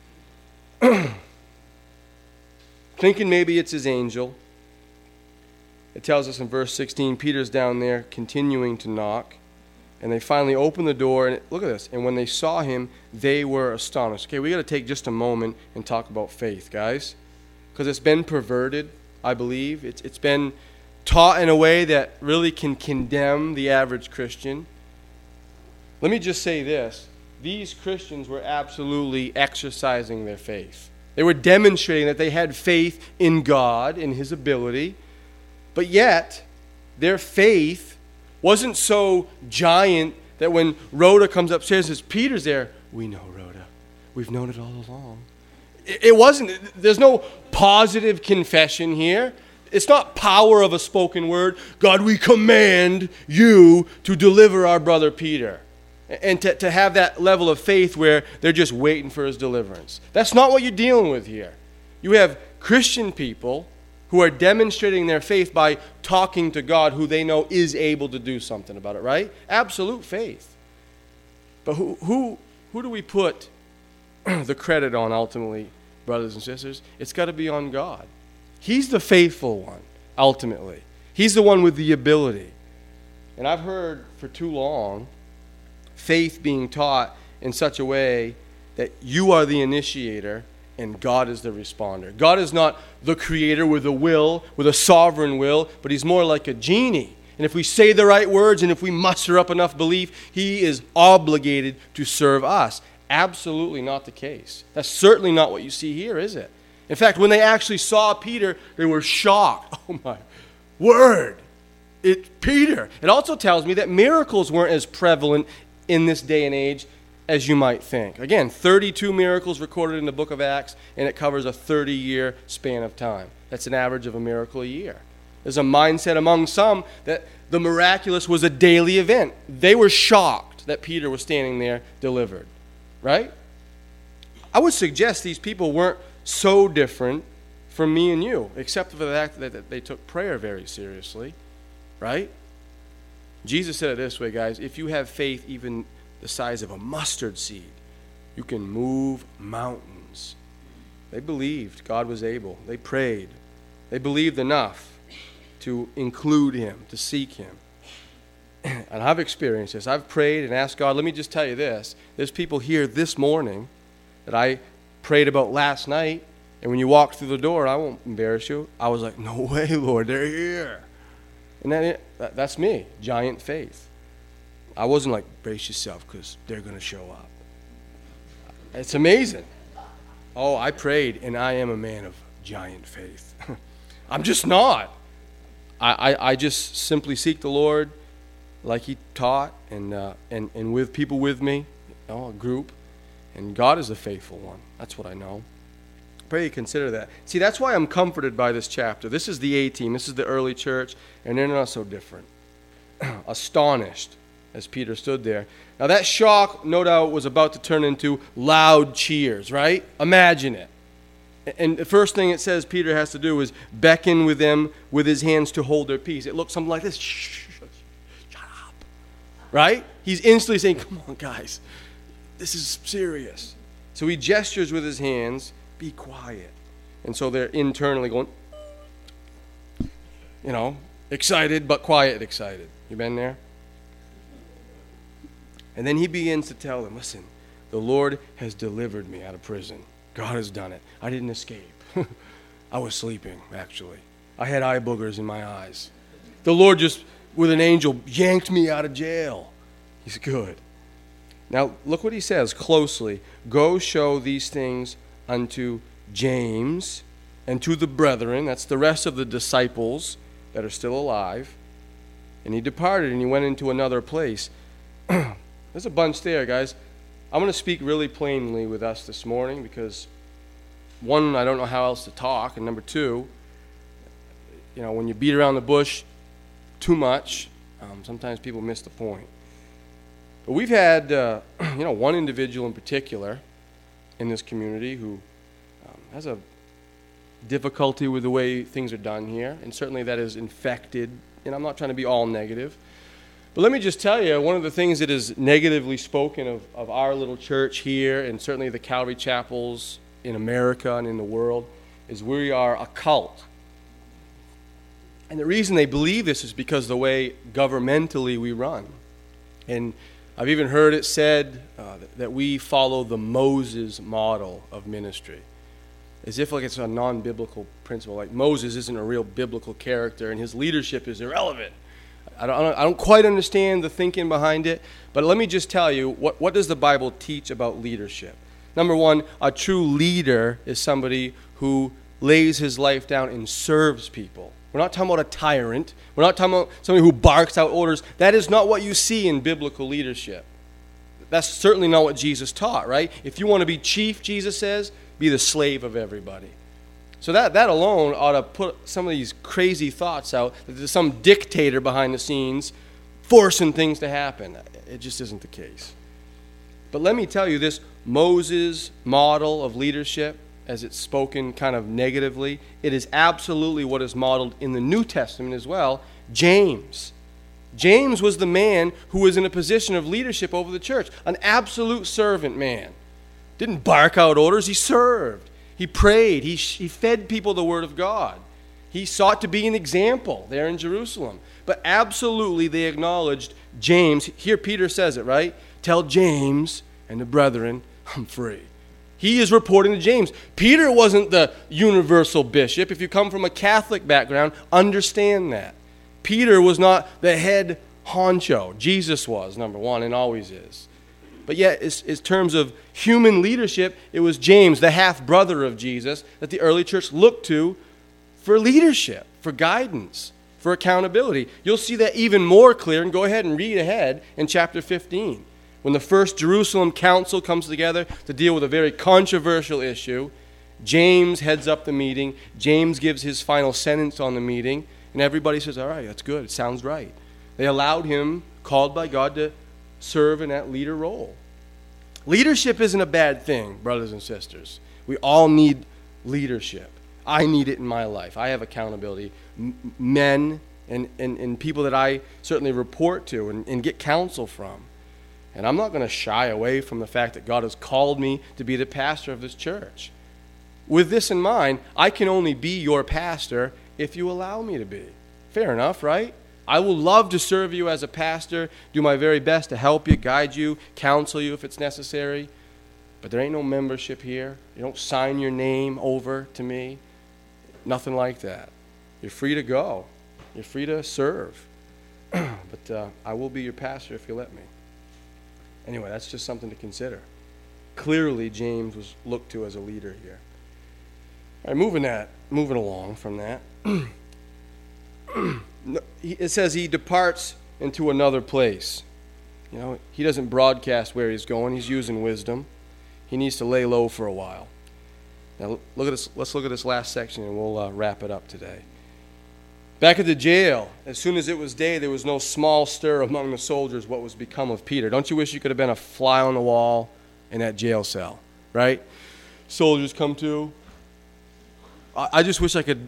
Thinking maybe it's his angel. It tells us in verse sixteen, Peter's down there continuing to knock. And they finally open the door, and look at this. And when they saw him, they were astonished. Okay, we got to take just a moment and talk about faith, guys. because it's been perverted, I believe. It's, it's been taught in a way that really can condemn the average Christian. Let me just say this. These Christians were absolutely exercising their faith. They were demonstrating that they had faith in God, in His ability, but yet their faith wasn't so giant that when Rhoda comes upstairs and says, Peter's there, we know, Rhoda. We've known it all along. It, it wasn't, there's no positive confession here. It's not power of a spoken word. God, we command you to deliver our brother Peter. And to, to have that level of faith where they're just waiting for his deliverance. That's not what you're dealing with here. You have Christian people who are demonstrating their faith by talking to God who they know is able to do something about it, right? Absolute faith. But who who who do we put the credit on ultimately, brothers and sisters? It's got to be on God. He's the faithful one, ultimately. He's the one with the ability. And I've heard for too long faith being taught in such a way that you are the initiator and God is the responder. God is not the creator with a will, with a sovereign will, but He's more like a genie. And if we say the right words and if we muster up enough belief, He is obligated to serve us. Absolutely not the case. That's certainly not what you see here, is it? In fact, when they actually saw Peter, they were shocked. Oh my word! It's Peter. It also tells me that miracles weren't as prevalent in this day and age as you might think. Again, thirty-two miracles recorded in the book of Acts, and it covers a thirty-year span of time. That's an average of a miracle a year. There's a mindset among some that the miraculous was a daily event. They were shocked that Peter was standing there delivered, right? I would suggest these people weren't so different from me and you, except for the fact that they took prayer very seriously, right? Jesus said it this way, guys. If you have faith even the size of a mustard seed, you can move mountains. They believed God was able. They prayed. They believed enough to include Him, to seek Him. And I've experienced this. I've prayed and asked God. Let me just tell you this. There's people here this morning that I prayed about last night, and when you walked through the door, I won't embarrass you, I was like, no way, Lord, they're here. And that, that that's me, giant faith. I wasn't like, brace yourself because they're going to show up. It's amazing. Oh, I prayed, and I am a man of giant faith. I'm just not. I, I, I just simply seek the Lord like He taught, and, uh, and, and with people with me, you know, a group. And God is a faithful one. That's what I know. Pray you consider that. See, that's why I'm comforted by this chapter. This is the A-team. This is the early church, and they're not so different. Astonished as Peter stood there. Now that shock, no doubt, was about to turn into loud cheers, right? Imagine it. And the first thing it says Peter has to do is beckon with them with his hands to hold their peace. It looks something like this. Shh, shut up. Right? He's instantly saying, come on, guys. This is serious. So he gestures with his hands, be quiet. And so they're internally going, you know, excited but quiet excited. You been there? And then he begins to tell them, listen, the Lord has delivered me out of prison. God has done it. I didn't escape. I was sleeping, actually. I had eye boogers in my eyes. The Lord just, with an angel, yanked me out of jail. He's good. Now, look what he says closely. Go show these things unto James and to the brethren. That's the rest of the disciples that are still alive. And he departed and he went into another place. There's a bunch there, guys. I'm going to speak really plainly with us this morning because, one, I don't know how else to talk, and number two, you know, when you beat around the bush too much, um, sometimes people miss the point. But we've had, uh, you know, one individual in particular in this community who um, has a difficulty with the way things are done here, and certainly that is infected, and I'm not trying to be all negative. But let me just tell you, one of the things that is negatively spoken of, of our little church here, and certainly the Calvary chapels in America and in the world, is we are a cult. And the reason they believe this is because of the way governmentally we run. And I've even heard it said uh, that we follow the Moses model of ministry. as if like it's a non-biblical principle, like Moses isn't a real biblical character and his leadership is irrelevant. I don't, I don't, I don't quite understand the thinking behind it, but let me just tell you, what, what does the Bible teach about leadership? Number one, a true leader is somebody who lays his life down and serves people. We're not talking about a tyrant. We're not talking about somebody who barks out orders. That is not what you see in biblical leadership. That's certainly not what Jesus taught, right? If you want to be chief, Jesus says, be the slave of everybody. So that, that alone ought to put some of these crazy thoughts out that there's some dictator behind the scenes forcing things to happen. It just isn't the case. But let me tell you, this Moses model of leadership, as it's spoken kind of negatively, it is absolutely what is modeled in the New Testament as well. James. James was the man who was in a position of leadership over the church, an absolute servant man. Didn't bark out orders, he served. He prayed. He, he fed people the word of God. He sought to be an example there in Jerusalem. But absolutely they acknowledged James. Here Peter says it, right? Tell James and the brethren, I'm free. He is reporting to James. Peter wasn't the universal bishop. If you come from a Catholic background, understand that. Peter was not the head honcho. Jesus was, number one, and always is. But yet, in terms of human leadership, it was James, the half-brother of Jesus, that the early church looked to for leadership, for guidance, for accountability. You'll see that even more clear, and go ahead and read ahead in chapter fifteen. When the first Jerusalem council comes together to deal with a very controversial issue, James heads up the meeting. James gives his final sentence on the meeting, and everybody says, all right, that's good. It sounds right. They allowed him, called by God, to serve in that leader role. Leadership isn't a bad thing, brothers and sisters. We all need leadership. I need it in my life. I have accountability. M- men and, and, and people that I certainly report to and, and get counsel from. And I'm not going to shy away from the fact that God has called me to be the pastor of this church. With this in mind, I can only be your pastor if you allow me to be. Fair enough, right? I will love to serve you as a pastor, do my very best to help you, guide you, counsel you if it's necessary. But there ain't no membership here. You don't sign your name over to me. Nothing like that. You're free to go. You're free to serve. But uh, I will be your pastor if you let me. Anyway, that's just something to consider. Clearly, James was looked to as a leader here. All right, moving that, moving along from that. It says he departs into another place. You know, he doesn't broadcast where he's going. He's using wisdom. He needs to lay low for a while. Now, look at this. Let's look at this last section, and we'll uh, wrap it up today. Back at the jail, as soon as it was day, there was no small stir among the soldiers what was become of Peter. Don't you wish you could have been a fly on the wall in that jail cell, right? Soldiers come to. I, I just wish I could.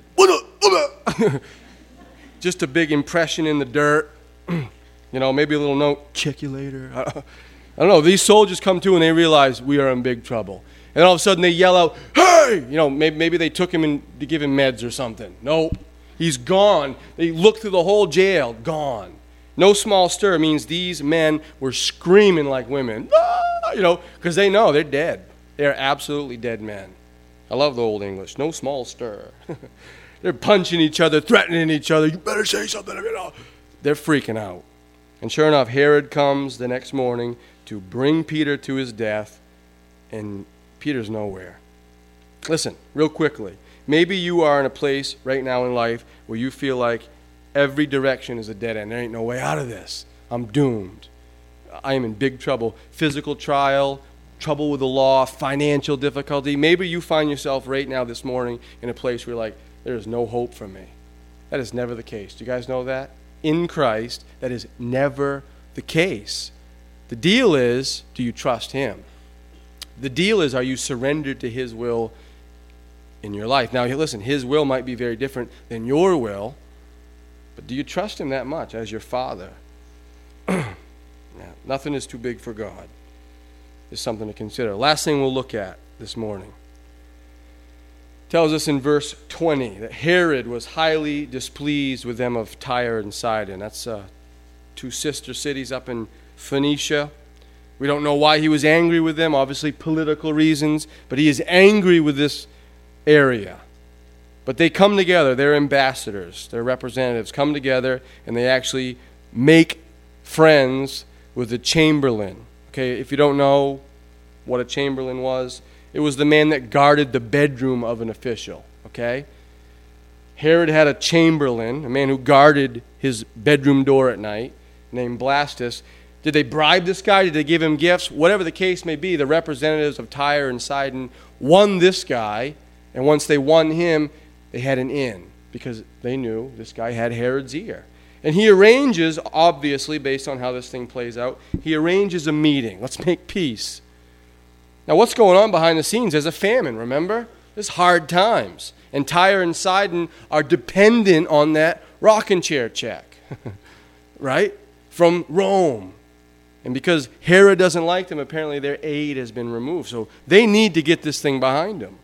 Just a big impression in the dirt. You know, maybe a little note, check you later. I don't know. These soldiers come to and they realize we are in big trouble. And all of a sudden they yell out, hey! You know, maybe, maybe they took him in to give him meds or something. Nope. He's gone. They look through the whole jail. Gone. No small stir means these men were screaming like women. Ah! You know, because they know they're dead. They're absolutely dead men. I love the old English. No small stir. They're punching each other, threatening each other. You better say something. You know. They're freaking out. And sure enough, Herod comes the next morning to bring Peter to his death, and Peter's nowhere. Listen, real quickly. Maybe you are in a place right now in life where you feel like every direction is a dead end. There ain't no way out of this. I'm doomed. I am in big trouble. Physical trial, trouble with the law, financial difficulty. Maybe you find yourself right now this morning in a place where you're like, there is no hope for me. That is never the case. Do you guys know that? In Christ, that is never the case. The deal is, do you trust Him? The deal is, are you surrendered to His will in your life? Now, listen, His will might be very different than your will, but do you trust Him that much as your Father? Yeah, nothing is too big for God. It's something to consider. Last thing we'll look at this morning. Tells us in verse twenty that Herod was highly displeased with them of Tyre and Sidon. That's uh, two sister cities up in Phoenicia. We don't know why he was angry with them, obviously political reasons, but he is angry with this area. But they come together, they're ambassadors, their representatives come together, and they actually make friends with the chamberlain. Okay, if you don't know what a chamberlain was, it was the man that guarded the bedroom of an official. Okay? Herod had a chamberlain, a man who guarded his bedroom door at night, named Blastus. Did they bribe this guy? Did they give him gifts? Whatever the case may be, the representatives of Tyre and Sidon won this guy, and once they won him, they had an in, because they knew this guy had Herod's ear. And he arranges, obviously, based on how this thing plays out, he arranges a meeting. Let's make peace. Now, what's going on behind the scenes? There's a famine, remember? There's hard times. And Tyre and Sidon are dependent on that rocking chair check, right? From Rome. And because Herod doesn't like them, apparently their aid has been removed. So they need to get this thing behind them.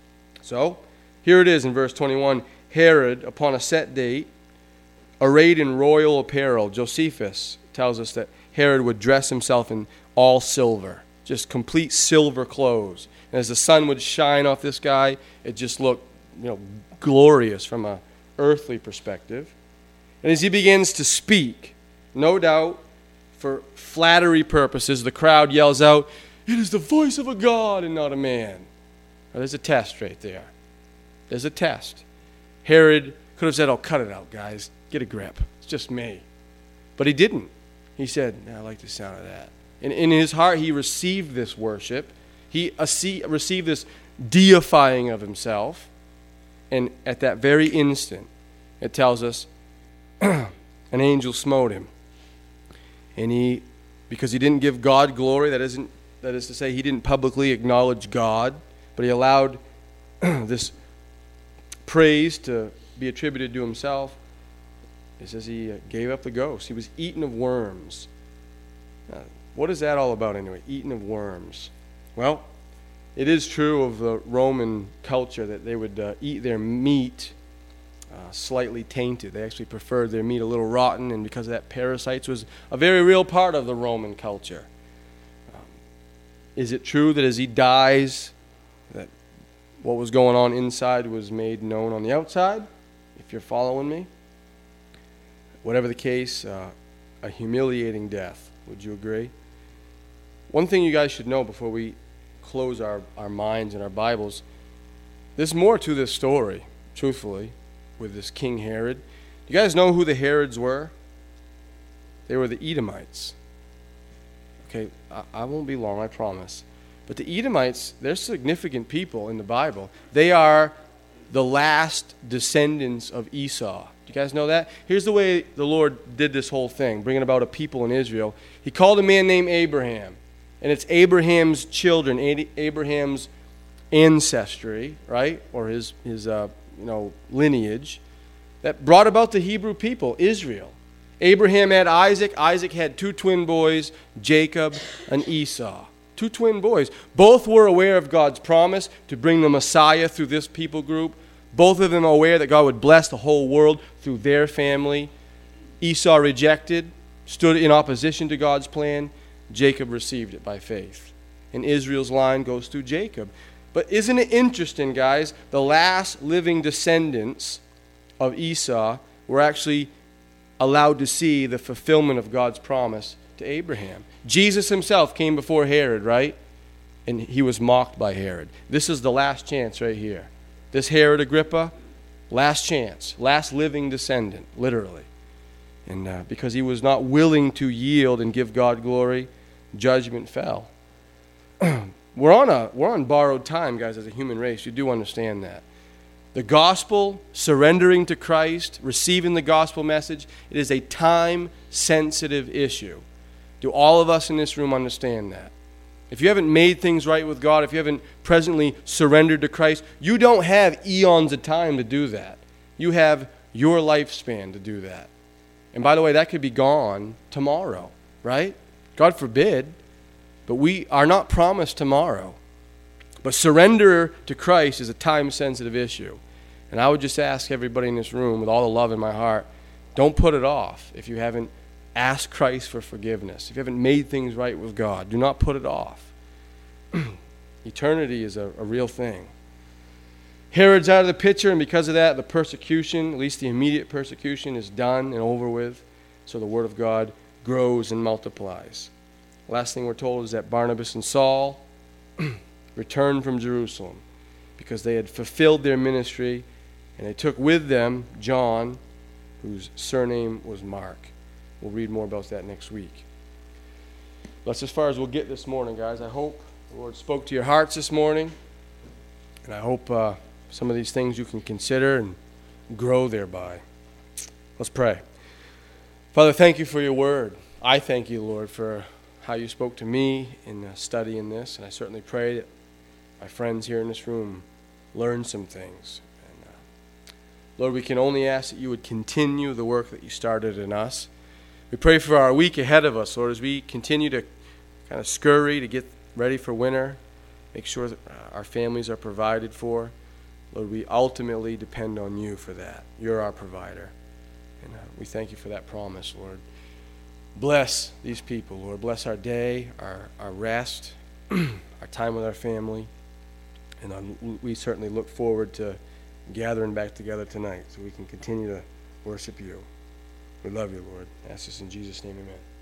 So, here it is in verse twenty-one. Herod, upon a set date, arrayed in royal apparel. Josephus tells us that Herod would dress himself in all silver, just complete silver clothes. And as the sun would shine off this guy, it just looked, you know, glorious from an earthly perspective. And as he begins to speak, no doubt for flattery purposes, the crowd yells out, "It is the voice of a God and not a man." Now, there's a test right there. There's a test. Herod could have said, "Oh, cut it out, guys. Get a grip. It's just me." But he didn't. He said, "I like the sound of that." And in his heart, he received this worship. He received this deifying of himself. And at that very instant, it tells us, an angel smote him. And he, because he didn't give God glory, that isn't, that is to say, he didn't publicly acknowledge God, but he allowed this praise to be attributed to himself. It says he gave up the ghost. He was eaten of worms. Now, what is that all about anyway? Eaten of worms. Well, it is true of the Roman culture that they would uh, eat their meat uh, slightly tainted. They actually preferred their meat a little rotten, and because of that, parasites was a very real part of the Roman culture. Um, is it true that as he dies, that what was going on inside was made known on the outside? If you're following me? Whatever the case, uh, a humiliating death. Would you agree? One thing you guys should know before we close our, our minds and our Bibles, there's more to this story, truthfully, with this King Herod. You guys know who the Herods were? They were the Edomites. Okay, I, I won't be long, I promise. But the Edomites, they're significant people in the Bible. They are the last descendants of Esau. Do you guys know that? Here's the way the Lord did this whole thing, bringing about a people in Israel. He called a man named Abraham. And it's Abraham's children, Abraham's ancestry, right? Or his, his uh, you know, lineage that brought about the Hebrew people, Israel. Abraham had Isaac. Isaac had two twin boys, Jacob and Esau. Two twin boys. Both were aware of God's promise to bring the Messiah through this people group. Both of them aware that God would bless the whole world through their family. Esau rejected, stood in opposition to God's plan. Jacob received it by faith. And Israel's line goes through Jacob. But isn't it interesting, guys? The last living descendants of Esau were actually allowed to see the fulfillment of God's promise to Abraham. Jesus himself came before Herod, right? And he was mocked by Herod. This is the last chance right here. This Herod Agrippa, last chance, last living descendant, literally. And uh, because he was not willing to yield and give God glory, judgment fell. we're on a we're on borrowed time, guys, as a human race. You do understand that. The gospel, surrendering to Christ, receiving the gospel message, it is a time-sensitive issue. Do all of us in this room understand that? If you haven't made things right with God, if you haven't presently surrendered to Christ, you don't have eons of time to do that. You have your lifespan to do that. And by the way, that could be gone tomorrow, right? God forbid, but we are not promised tomorrow. But surrender to Christ is a time-sensitive issue. And I would just ask everybody in this room, with all the love in my heart, don't put it off if you haven't asked Christ for forgiveness. If you haven't made things right with God, do not put it off. Eternity is a, a real thing. Herod's out of the picture, and because of that, the persecution, at least the immediate persecution, is done and over with. So the Word of God grows and multiplies. Last thing we're told is that Barnabas and Saul returned from Jerusalem because they had fulfilled their ministry, and they took with them John, whose surname was Mark. We'll read more about that next week. That's as far as we'll get this morning, guys. I hope the Lord spoke to your hearts this morning, and I hope uh, some of these things you can consider and grow thereby. Let's pray. Father, thank you for your word. I thank you, Lord, for how you spoke to me in uh, studying this, and I certainly pray that my friends here in this room learn some things. And, uh, Lord, we can only ask that you would continue the work that you started in us. We pray for our week ahead of us, Lord, as we continue to kind of scurry to get ready for winter, make sure that our families are provided for. Lord, we ultimately depend on you for that. You're our provider. And uh, we thank you for that promise, Lord. Bless these people, Lord. Bless our day, our, our rest, our time with our family. And um, we certainly look forward to gathering back together tonight so we can continue to worship you. We love you, Lord. I ask this in Jesus' name, amen.